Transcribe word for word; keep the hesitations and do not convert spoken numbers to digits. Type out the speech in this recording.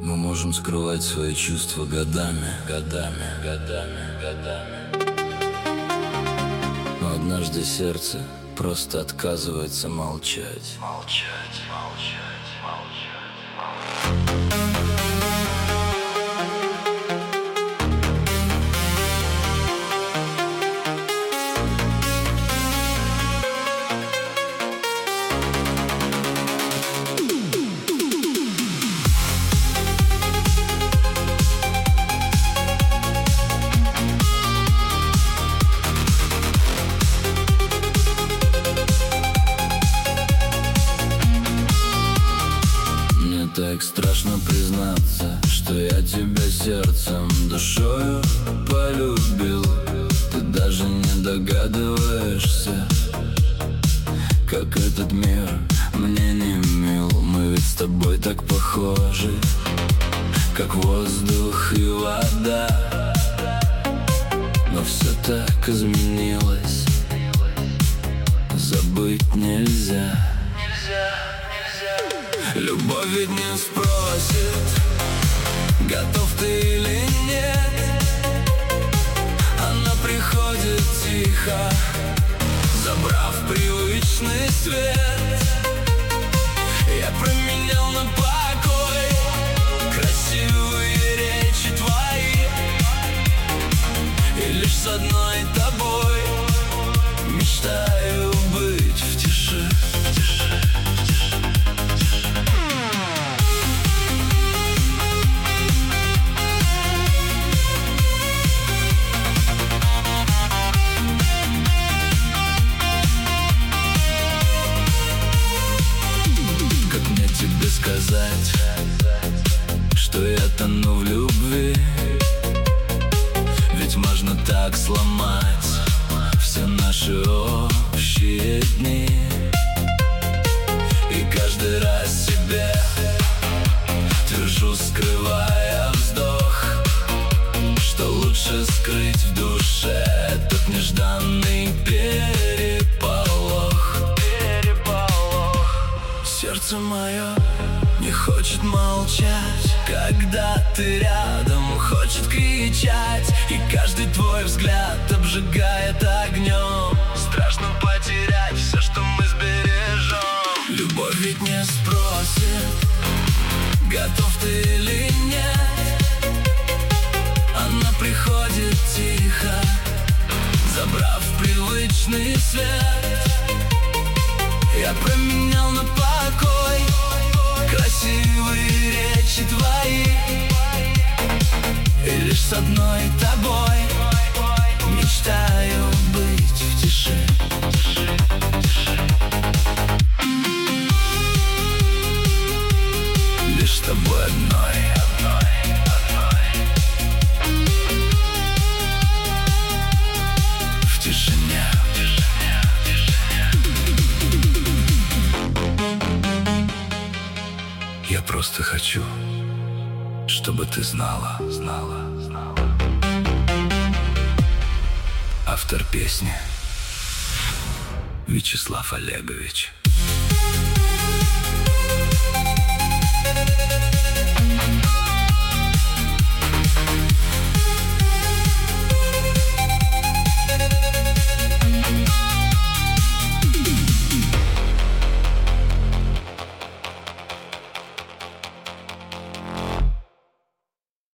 Мы можем скрывать свои чувства годами, годами, годами, годами. Но однажды сердце просто отказывается молчать. Молчать, молчать, молчать, молчать. Так страшно признаться, что я тебя сердцем, душою полюбил. Ты даже не догадываешься, как этот мир мне не мил. Мы ведь с тобой так похожи, как воздух и вода. Но все так изменилось, забыть нельзя. Любовь ведь не спросит, готов ты или нет. Она приходит тихо, забрав привычный свет. Я променял на покой красивые речи твои, и лишь с одной тобой мечтаю быть в тиши. Сказать, что я тону в любви, ведь можно так сломать все наши общие дни. И каждый раз себе твержу, скрывая вздох, что лучше скрыть в душе этот нежданный переполох. Сердце мое не хочет молчать, когда ты рядом, хочет кричать. И каждый твой взгляд обжигает огнем. Страшно потерять все, что мы сбережем. Любовь ведь не спросит, готов ты или нет. Она приходит тихо, забрав привычный свет. Я променял на покой красивые речи твои, и лишь с одной тобой мечтаю быть в тиши. Лишь с тобой одной, одной, одной, в тишине. Я просто хочу, чтобы ты знала, знала, знала. Автор песни Вячеслав Олегович.